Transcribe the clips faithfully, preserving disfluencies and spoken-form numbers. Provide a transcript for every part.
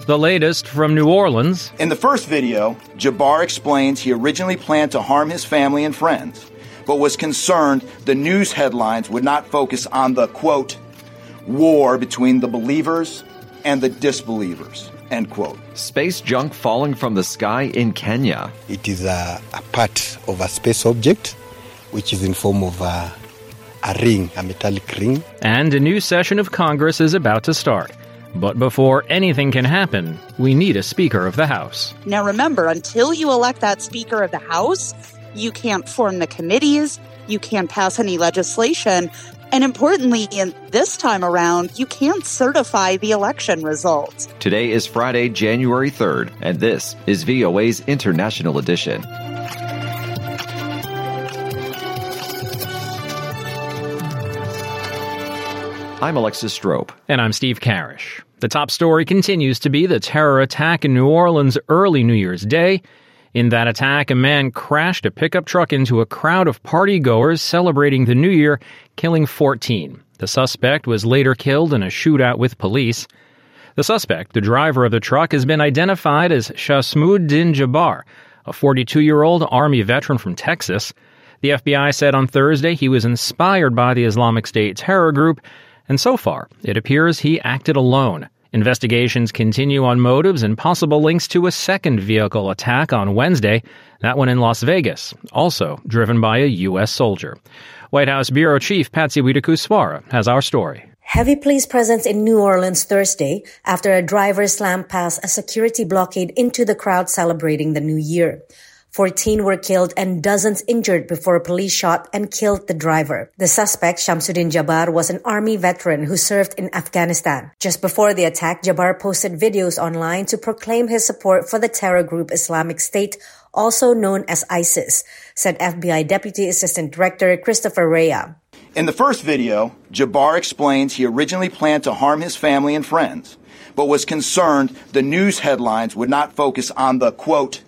The latest from New Orleans. In the first video, Jabbar explains he originally planned to harm his family and friends, but was concerned the news headlines would not focus on the, quote, war between the believers and the disbelievers, end quote. Space junk falling from the sky in Kenya. It is a, a part of a space object, which is in form of a, a ring, a metallic ring. And a new session of Congress is about to start. But before anything can happen, we need a Speaker of the House. Now remember, until you elect that Speaker of the House, you can't form the committees, you can't pass any legislation, and importantly, in this time around, you can't certify the election results. Today is Friday, January third, and this is V O A's International Edition. I'm Alexis Strope. And I'm Steve Karish. The top story continues to be the terror attack in New Orleans early New Year's Day. In that attack, a man crashed a pickup truck into a crowd of partygoers celebrating the New Year, killing fourteen. The suspect was later killed in a shootout with police. The suspect, the driver of the truck, has been identified as Shasmuddin Jabbar, a forty-two-year-old Army veteran from Texas. The F B I said on Thursday he was inspired by the Islamic State terror group, and so far, it appears he acted alone. Investigations continue on motives and possible links to a second vehicle attack on Wednesday, that one in Las Vegas, also driven by a U S soldier. White House Bureau Chief Patsy Widakuswara has our story. Heavy police presence in New Orleans Thursday after a driver slammed past a security blockade into the crowd celebrating the new year. Fourteen were killed and dozens injured before police shot and killed the driver. The suspect, Shasmuddin Jabbar, was an Army veteran who served in Afghanistan. Just before the attack, Jabbar posted videos online to proclaim his support for the terror group Islamic State, also known as ISIS, said F B I Deputy Assistant Director Christopher Rea. In the first video, Jabbar explains he originally planned to harm his family and friends, but was concerned the news headlines would not focus on the, quote,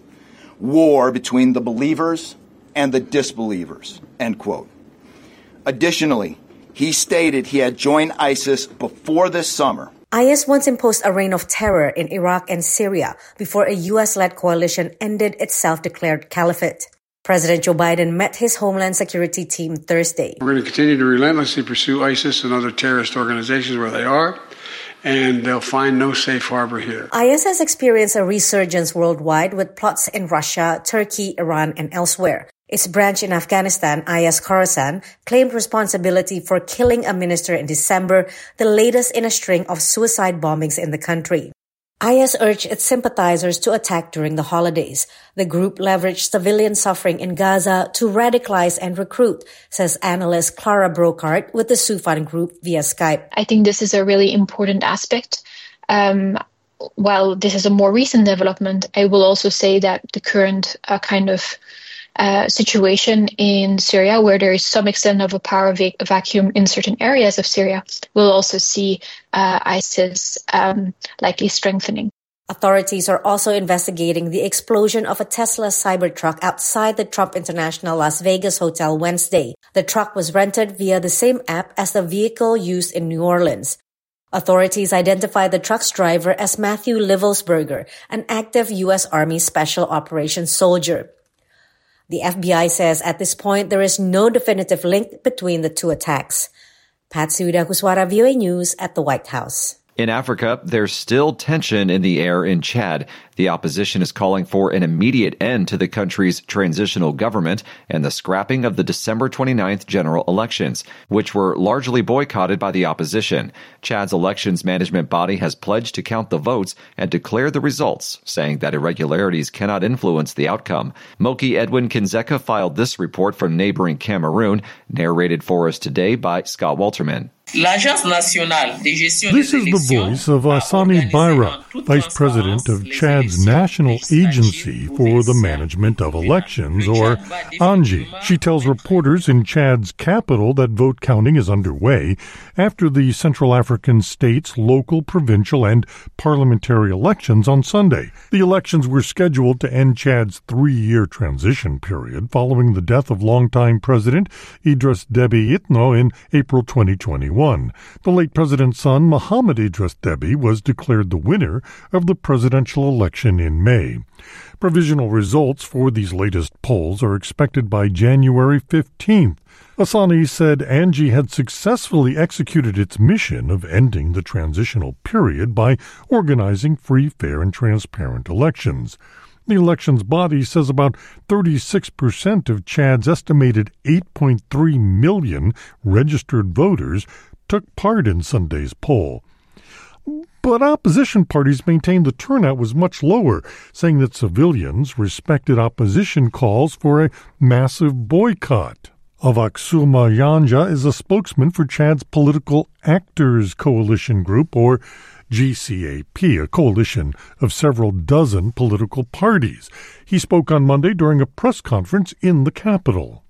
war between the believers and the disbelievers, end quote. Additionally, he stated he had joined ISIS before this summer. I S once imposed a reign of terror in Iraq and Syria before a U S-led coalition ended its self-declared caliphate. President Joe Biden met his Homeland Security team Thursday. We're going to continue to relentlessly pursue ISIS and other terrorist organizations where they are, and they'll find no safe harbor here. I S has experienced a resurgence worldwide with plots in Russia, Turkey, Iran, and elsewhere. Its branch in Afghanistan, I S Khorasan, claimed responsibility for killing a minister in December, the latest in a string of suicide bombings in the country. I S urged its sympathizers to attack during the holidays. The group leveraged civilian suffering in Gaza to radicalize and recruit, says analyst Clara Brocart with the Sufan Group via Skype. I think this is a really important aspect. Um, while this is a more recent development, I will also say that the current uh, kind of Uh, situation in Syria, where there is some extent of a power va- vacuum in certain areas of Syria, we'll also see uh, ISIS um, likely strengthening. Authorities are also investigating the explosion of a Tesla Cybertruck outside the Trump International Las Vegas Hotel Wednesday. The truck was rented via the same app as the vehicle used in New Orleans. Authorities identified the truck's driver as Matthew Livelsberger, an active U S Army Special Operations soldier. The F B I says at this point there is no definitive link between the two attacks. Patsy Widakuswara, V O A News at the White House. In Africa, there's still tension in the air in Chad. The opposition is calling for an immediate end to the country's transitional government and the scrapping of the December twenty-ninth general elections, which were largely boycotted by the opposition. Chad's elections management body has pledged to count the votes and declare the results, saying that irregularities cannot influence the outcome. Moki Edwin Kinzeka filed this report from neighboring Cameroon, narrated for us today by Scott Walterman. This is the voice of Asani Baira, Vice President of Chad's National Agency for the Management of Elections, or ANGI. She tells reporters in Chad's capital that vote counting is underway after the Central African state's local, provincial, and parliamentary elections on Sunday. The elections were scheduled to end Chad's three-year transition period following the death of longtime President Idriss Déby Itno in April twenty twenty-one. twenty-one. The late president's son, Mohamed Idris Deby, was declared the winner of the presidential election in May. Provisional results for these latest polls are expected by January fifteenth. Asani said Angie had successfully executed its mission of ending the transitional period by organizing free, fair, and transparent elections. The elections body says about thirty-six percent of Chad's estimated eight point three million registered voters took part in Sunday's poll. But opposition parties maintained the turnout was much lower, saying that civilians respected opposition calls for a massive boycott. Avaksuma Yanja is a spokesman for Chad's Political Actors Coalition Group, or G C A P, a coalition of several dozen political parties. He spoke on Monday during a press conference in the capital.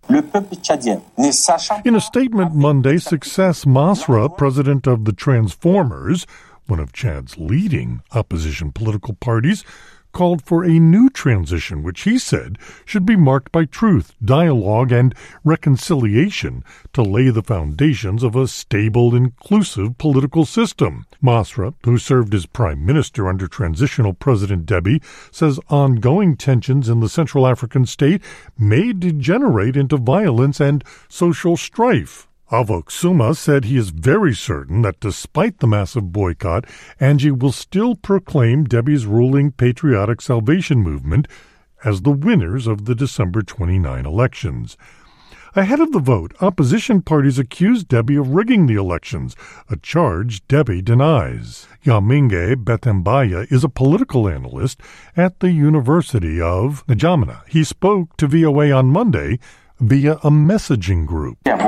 In a statement Monday, Success Masra, president of the Transformers, one of Chad's leading opposition political parties, called for a new transition, which he said should be marked by truth, dialogue, and reconciliation to lay the foundations of a stable, inclusive political system. Masra, who served as prime minister under transitional President Deby, says ongoing tensions in the Central African state may degenerate into violence and social strife. Avaksuma said he is very certain that despite the massive boycott, Angie will still proclaim Deby's ruling Patriotic Salvation Movement as the winners of the December twenty-ninth elections. Ahead of the vote, opposition parties accused Deby of rigging the elections, a charge Deby denies. Yaminge Betembaya is a political analyst at the University of N'Djamena. He spoke to V O A on Monday via a messaging group. The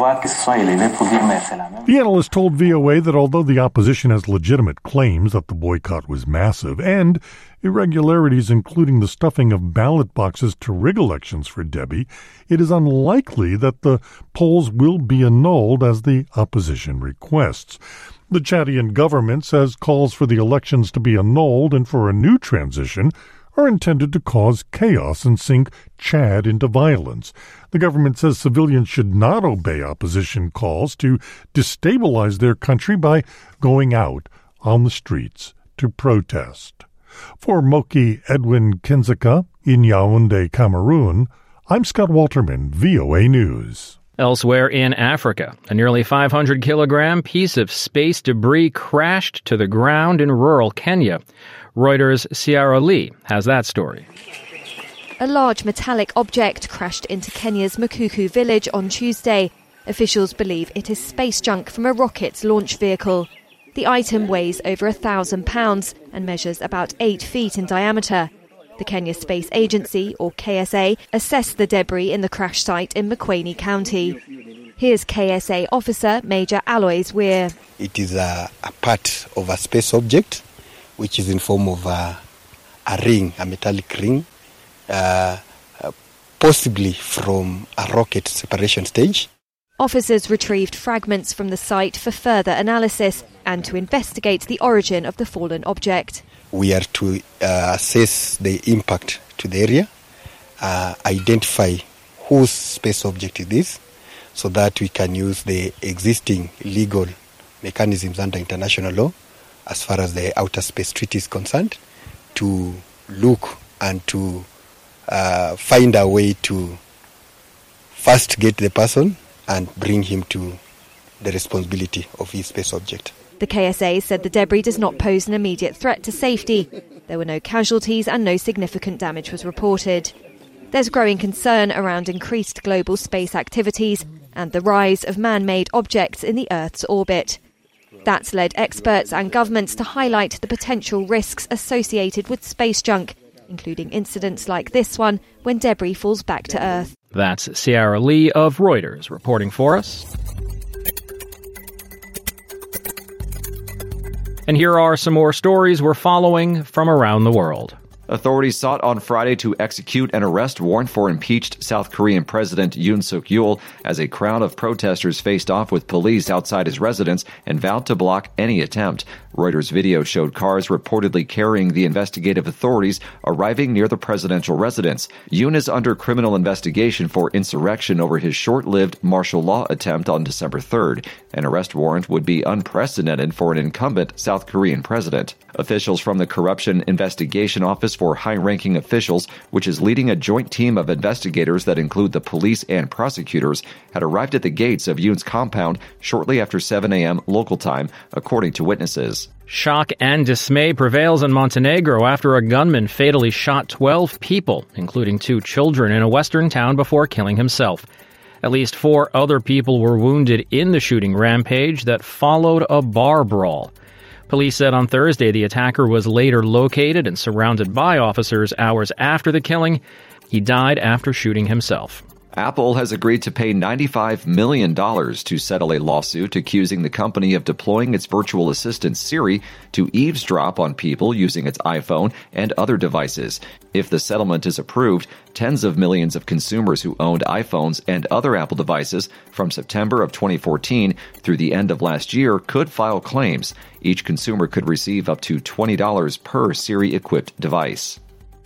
analyst told V O A that although the opposition has legitimate claims that the boycott was massive and irregularities including the stuffing of ballot boxes to rig elections for Deby, it is unlikely that the polls will be annulled as the opposition requests. The Chadian government says calls for the elections to be annulled and for a new transition are intended to cause chaos and sink Chad into violence. The government says civilians should not obey opposition calls to destabilize their country by going out on the streets to protest. For Moki Edwin Kinzeka in Yaoundé, Cameroon, I'm Scott Walterman, V O A News. Elsewhere in Africa, a nearly five hundred kilogram piece of space debris crashed to the ground in rural Kenya. Reuters' Ciara Lee has that story. A large metallic object crashed into Kenya's Mukuku village on Tuesday. Officials believe it is space junk from a rocket launch vehicle. The item weighs over a thousand pounds and measures about eight feet in diameter. The Kenya Space Agency, or K S A, assessed the debris in the crash site in Makueni County. Here's K S A officer Major Aloys Weir. It is a, a part of a space object, which is in form of a, a ring, a metallic ring, uh, uh, possibly from a rocket separation stage. Officers retrieved fragments from the site for further analysis and to investigate the origin of the fallen object. We are to uh, assess the impact to the area, uh, identify whose space object it is, so that we can use the existing legal mechanisms under international law as far as the Outer Space Treaty is concerned, to look and to uh, find a way to first get the person and bring him to the responsibility of his space object. The K S A said the debris does not pose an immediate threat to safety. There were no casualties and no significant damage was reported. There's growing concern around increased global space activities and the rise of man-made objects in the Earth's orbit. That's led experts and governments to highlight the potential risks associated with space junk, including incidents like this one when debris falls back to Earth. That's Ciara Lee of Reuters reporting for us. And here are some more stories we're following from around the world. Authorities sought on Friday to execute an arrest warrant for impeached South Korean President Yoon Suk-yeol as a crowd of protesters faced off with police outside his residence and vowed to block any attempt. Reuters video showed cars reportedly carrying the investigative authorities arriving near the presidential residence. Yoon is under criminal investigation for insurrection over his short-lived martial law attempt on December third. An arrest warrant would be unprecedented for an incumbent South Korean president. Officials from the Corruption Investigation Office for High-Ranking Officials, which is leading a joint team of investigators that include the police and prosecutors, had arrived at the gates of Yoon's compound shortly after seven a.m. local time, according to witnesses. Shock and dismay prevails in Montenegro after a gunman fatally shot twelve people, including two children, in a western town before killing himself. At least four other people were wounded in the shooting rampage that followed a bar brawl. Police said on Thursday the attacker was later located and surrounded by officers hours after the killing. He died after shooting himself. Apple has agreed to pay ninety-five million dollars to settle a lawsuit accusing the company of deploying its virtual assistant Siri to eavesdrop on people using its iPhone and other devices. If the settlement is approved, tens of millions of consumers who owned iPhones and other Apple devices from September of twenty fourteen through the end of last year could file claims. Each consumer could receive up to twenty dollars per Siri-equipped device.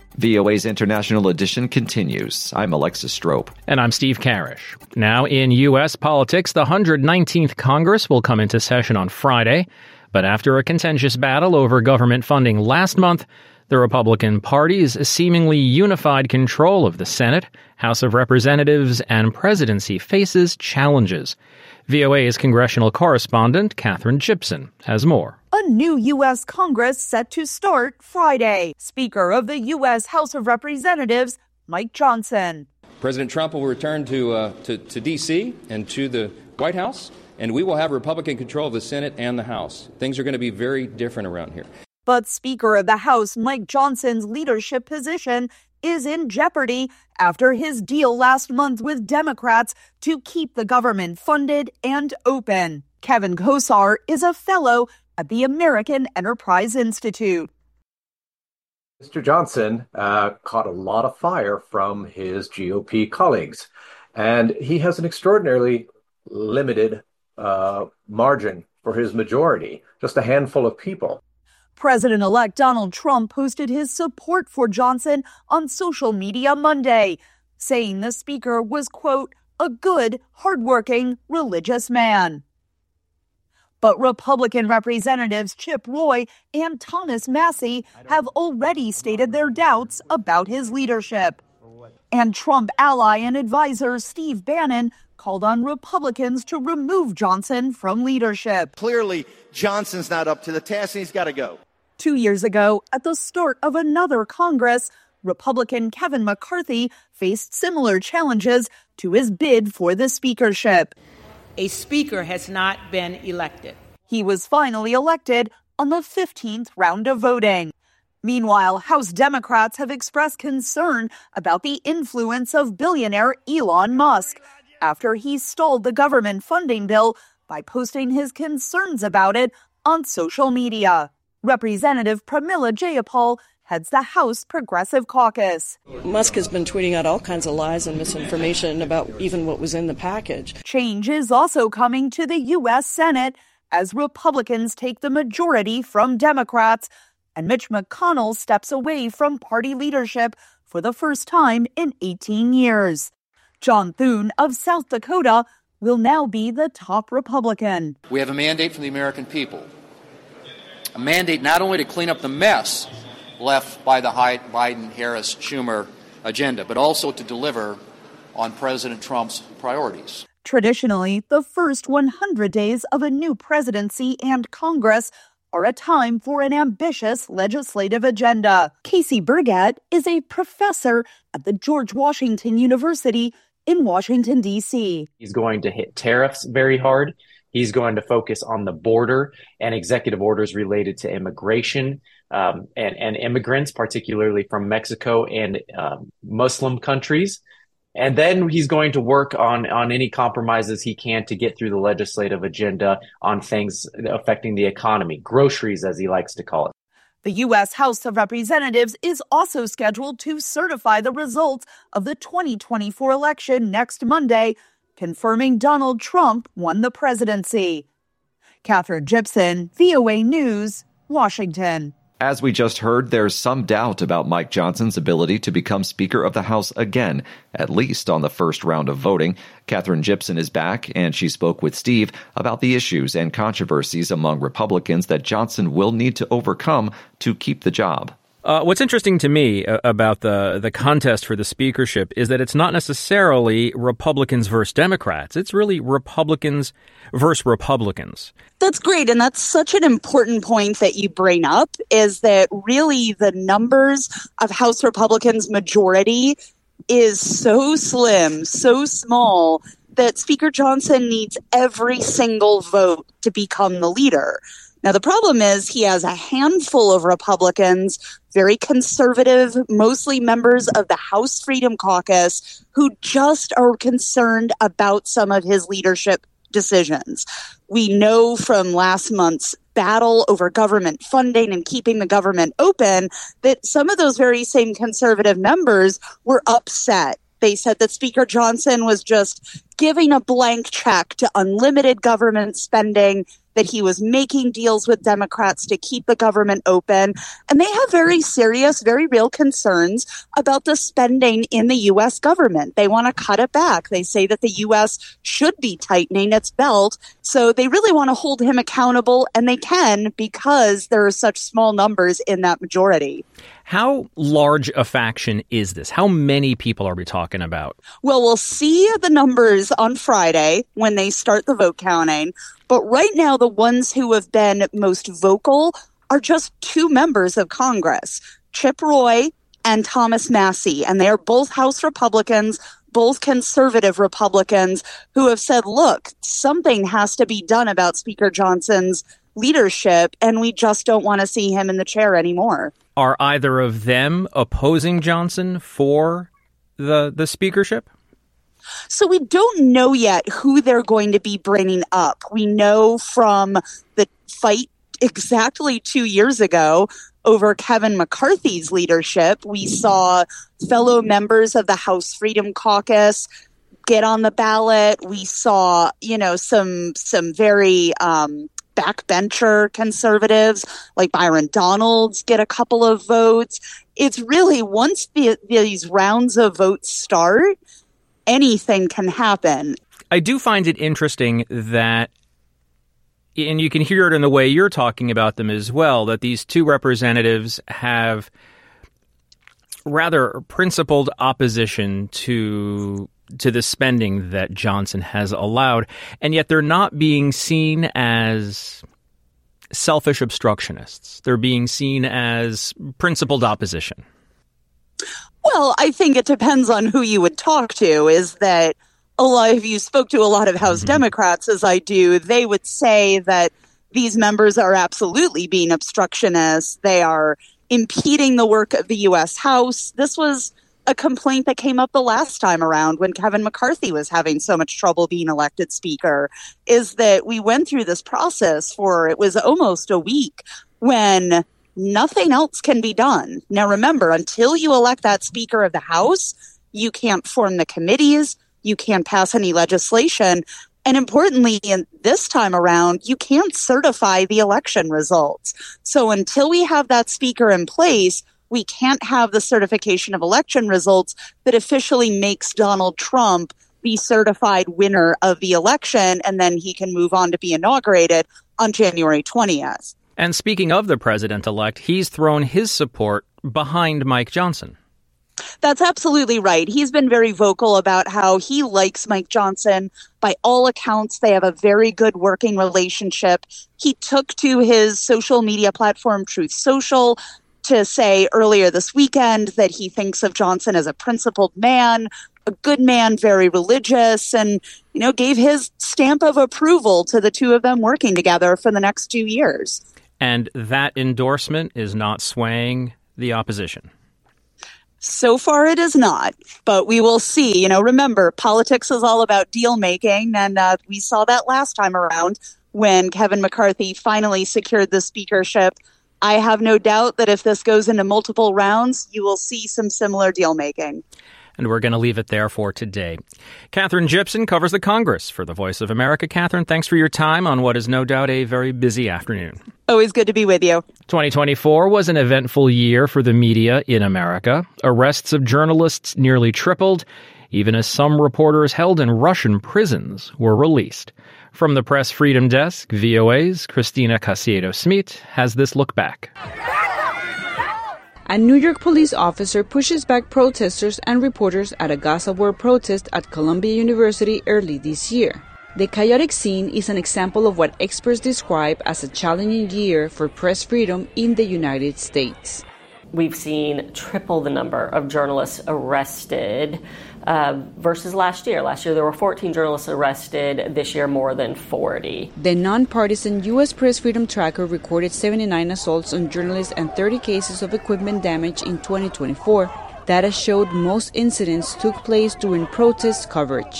V O A's International Edition continues. I'm Alexis Strope. And I'm Steve Karish. Now in U S politics, the one hundred nineteenth Congress will come into session on Friday. But after a contentious battle over government funding last month, the Republican Party's seemingly unified control of the Senate, House of Representatives, and presidency faces challenges. V O A's congressional correspondent, Catherine Gibson, has more. A new U S Congress set to start Friday. Speaker of the U S House of Representatives, Mike Johnson. President Trump will return to, uh, to, to D C and to the White House, and we will have Republican control of the Senate and the House. Things are going to be very different around here. But Speaker of the House, Mike Johnson's leadership position is in jeopardy after his deal last month with Democrats to keep the government funded and open. Kevin Kosar is a fellow at the American Enterprise Institute. Mister Johnson uh, caught a lot of fire from his G O P colleagues, and he has an extraordinarily limited uh, margin for his majority, just a handful of people. President-elect Donald Trump posted his support for Johnson on social media Monday, saying the speaker was, quote, a good, hardworking, religious man. But Republican Representatives Chip Roy and Thomas Massie have already stated their doubts about his leadership. And Trump ally and advisor Steve Bannon called on Republicans to remove Johnson from leadership. Clearly, Johnson's not up to the task and he's got to go. Two years ago, at the start of another Congress, Republican Kevin McCarthy faced similar challenges to his bid for the speakership. A speaker has not been elected. He was finally elected on the fifteenth round of voting. Meanwhile, House Democrats have expressed concern about the influence of billionaire Elon Musk after he stalled the government funding bill by posting his concerns about it on social media. Representative Pramila Jayapal heads the House Progressive Caucus. Musk has been tweeting out all kinds of lies and misinformation about even what was in the package. Change is also coming to the U S Senate as Republicans take the majority from Democrats, and Mitch McConnell steps away from party leadership for the first time in eighteen years. John Thune of South Dakota will now be the top Republican. We have a mandate from the American people. A mandate not only to clean up the mess left by the Biden-Harris-Schumer agenda, but also to deliver on President Trump's priorities. Traditionally, the first one hundred days of a new presidency and Congress are a time for an ambitious legislative agenda. Casey Burgett is a professor at the George Washington University in Washington, D C. He's going to hit tariffs very hard. He's going to focus on the border and executive orders related to immigration um, and, and immigrants, particularly from Mexico and um, Muslim countries. And then he's going to work on, on any compromises he can to get through the legislative agenda on things affecting the economy, groceries, as he likes to call it. The U S House of Representatives is also scheduled to certify the results of the twenty twenty-four election next Monday, confirming Donald Trump won the presidency. Catherine Gibson, V O A News, Washington. As we just heard, there's some doubt about Mike Johnson's ability to become Speaker of the House again, at least on the first round of voting. Catherine Gibson is back, and she spoke with Steve about the issues and controversies among Republicans that Johnson will need to overcome to keep the job. Uh, what's interesting to me about the, the contest for the speakership is that it's not necessarily Republicans versus Democrats. It's really Republicans versus Republicans. That's great. And that's such an important point that you bring up, is that really the numbers of House Republicans majority is so slim, so small, that Speaker Johnson needs every single vote to become the leader. Now, the problem is he has a handful of Republicans, very conservative, mostly members of the House Freedom Caucus, who just are concerned about some of his leadership decisions. We know from last month's battle over government funding and keeping the government open that some of those very same conservative members were upset. They said that Speaker Johnson was just giving a blank check to unlimited government spending, that he was making deals with Democrats to keep the government open. And they have very serious, very real concerns about the spending in the U S government. They want to cut it back. They say that the U S should be tightening its belt. So they really want to hold him accountable, and they can, because there are such small numbers in that majority. How large a faction is this? How many people are we talking about? Well, we'll see the numbers on Friday when they start the vote counting. But right now, the ones who have been most vocal are just two members of Congress, Chip Roy and Thomas Massie. And they are both House Republicans, both conservative Republicans, who have said, look, something has to be done about Speaker Johnson's leadership, and we just don't want to see him in the chair anymore. Are either of them opposing Johnson for the the speakership? So we don't know yet who they're going to be bringing up. We know from the fight exactly two years ago over Kevin McCarthy's leadership, we saw fellow members of the House Freedom Caucus get on the ballot. We saw, you know, some some very um, backbencher conservatives like Byron Donalds get a couple of votes. It's really, once the, these rounds of votes start, anything can happen. I do find it interesting that, and you can hear it in the way you're talking about them as well, that these two representatives have rather principled opposition to to the spending that Johnson has allowed, and yet they're not being seen as selfish obstructionists. They're being seen as principled opposition. Well, I think it depends on who you would talk to. Is that a lot, if you spoke to a lot of House mm-hmm. Democrats, as I do, they would say that these members are absolutely being obstructionists. They are impeding the work of the U S House. This was a complaint that came up the last time around when Kevin McCarthy was having so much trouble being elected speaker, is that we went through this process for, it was almost a week, when nothing else can be done. Now, remember, until you elect that Speaker of the House, you can't form the committees, you can't pass any legislation, and importantly, in this time around, you can't certify the election results. So until we have that Speaker in place, we can't have the certification of election results that officially makes Donald Trump the certified winner of the election, and then he can move on to be inaugurated on January twentieth. And speaking of the president-elect, he's thrown his support behind Mike Johnson. That's absolutely right. He's been very vocal about how he likes Mike Johnson. By all accounts, they have a very good working relationship. He took to his social media platform, Truth Social, to say earlier this weekend that he thinks of Johnson as a principled man, a good man, very religious, and, you know, gave his stamp of approval to the two of them working together for the next two years. And that endorsement is not swaying the opposition. So far, it is not, but we will see. You know, remember, politics is all about deal making, and uh, we saw that last time around when Kevin McCarthy finally secured the speakership I have no doubt that if this goes into multiple rounds, you will see some similar deal making. And we're going to leave it there for today. Katherine Gypson covers the Congress for the Voice of America. Katherine, thanks for your time on what is no doubt a very busy afternoon. Always good to be with you. twenty twenty-four was an eventful year for the media in America. Arrests of journalists nearly tripled, even as some reporters held in Russian prisons were released. From the Press Freedom Desk, V O A's Christina Casiedo-Smith has this look back. A New York police officer pushes back protesters and reporters at a Gaza war protest at Columbia University early this year. The chaotic scene is an example of what experts describe as a challenging year for press freedom in the United States. We've seen triple the number of journalists arrested uh, versus last year. Last year there were fourteen journalists arrested. This year more than forty. The nonpartisan U S Press Freedom Tracker recorded seventy-nine assaults on journalists and thirty cases of equipment damage in twenty twenty-four. Data showed most incidents took place during protest coverage.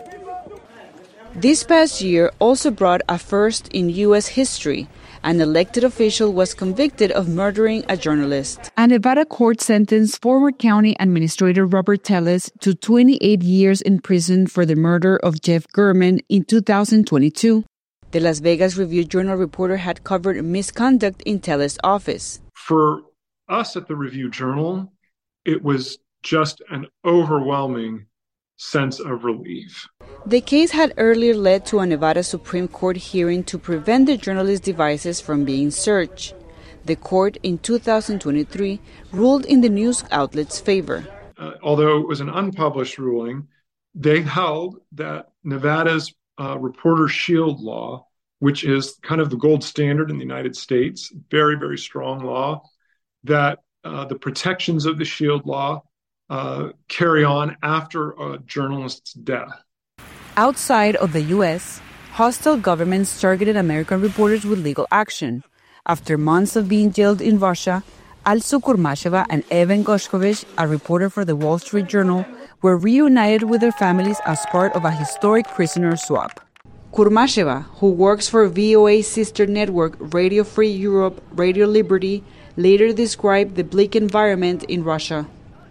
This past year also brought a first in U S history. An elected official was convicted of murdering a journalist. A Nevada court sentenced former county administrator Robert Telles to twenty-eight years in prison for the murder of Jeff German in two thousand twenty-two. The Las Vegas Review-Journal reporter had covered misconduct in Telles' office. For us at the Review-Journal, it was just an overwhelming sense of relief. The case had earlier led to a Nevada Supreme Court hearing to prevent the journalist's devices from being searched. The court in two thousand twenty-three ruled in the news outlet's favor. Uh, although it was an unpublished ruling, they held that Nevada's uh, Reporter Shield law, which is kind of the gold standard in the United States, very, very strong law, that uh, the protections of the Shield law Uh, carry on after a journalist's death. Outside of the U S, hostile governments targeted American reporters with legal action. After months of being jailed in Russia, Alsu Kurmasheva and Evan Goshkovich, a reporter for the Wall Street Journal, were reunited with their families as part of a historic prisoner swap. Kurmasheva, who works for V O A's sister network Radio Free Europe, Radio Liberty, later described the bleak environment in Russia.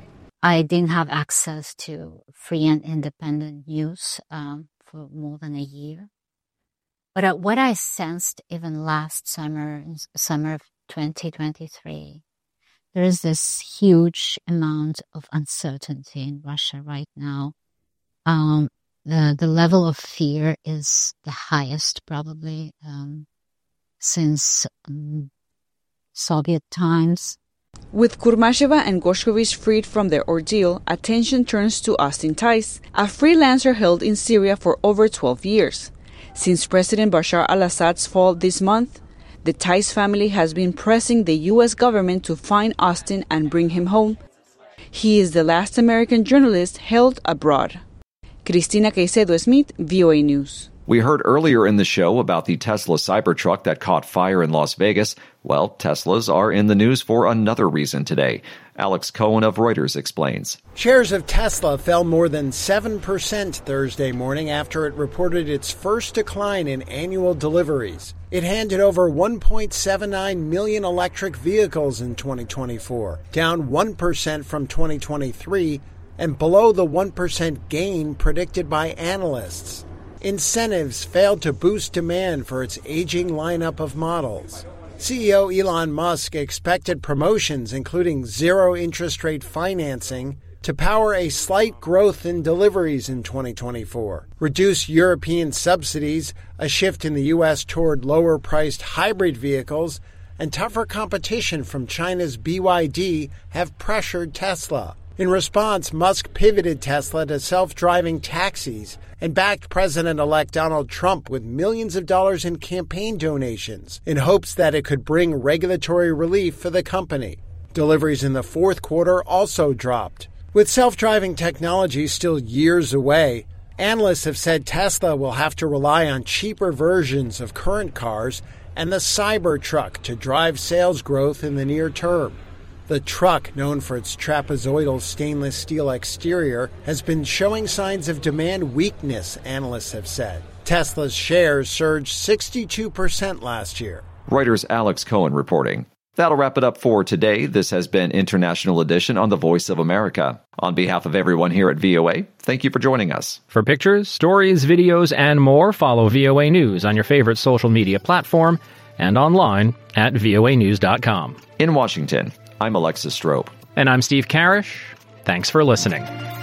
I didn't have access to free and independent news um, for more than a year. But uh, what I sensed even last summer, summer of twenty twenty-three, there is this huge amount of uncertainty in Russia right now. Um, the the level of fear is the highest probably um, since um, Soviet times. With Kurmasheva and Goshkovich freed from their ordeal, attention turns to Austin Tice, a freelancer held in Syria for over twelve years. Since President Bashar al-Assad's fall this month, the Tice family has been pressing the U S government to find Austin and bring him home. He is the last American journalist held abroad. Christina Caicedo-Smith, V O A News. We heard earlier in the show about the Tesla Cybertruck that caught fire in Las Vegas. Well, Teslas are in the news for another reason today. Alex Cohen of Reuters explains. Shares of Tesla fell more than seven percent Thursday morning after it reported its first decline in annual deliveries. It handed over one point seven nine million electric vehicles in twenty twenty-four, down one percent from twenty twenty-three and below the one percent gain predicted by analysts. Incentives failed to boost demand for its aging lineup of models. C E O Elon Musk expected promotions, including zero interest rate financing, to power a slight growth in deliveries in twenty twenty-four. Reduced European subsidies, a shift in the U S toward lower-priced hybrid vehicles, and tougher competition from China's B Y D have pressured Tesla. In response, Musk pivoted Tesla to self-driving taxis and backed President-elect Donald Trump with millions of dollars in campaign donations in hopes that it could bring regulatory relief for the company. Deliveries in the fourth quarter also dropped. With self-driving technology still years away, analysts have said Tesla will have to rely on cheaper versions of current cars and the Cybertruck to drive sales growth in the near term. The truck, known for its trapezoidal stainless steel exterior, has been showing signs of demand weakness, analysts have said. Tesla's shares surged sixty-two percent last year. Reuters' Alex Cohen reporting. That'll wrap it up for today. This has been International Edition on the Voice of America. On behalf of everyone here at V O A, thank you for joining us. For pictures, stories, videos, and more, follow V O A News on your favorite social media platform and online at voa news dot com. In Washington, I'm Alexis Strope. And I'm Steve Karish. Thanks for listening.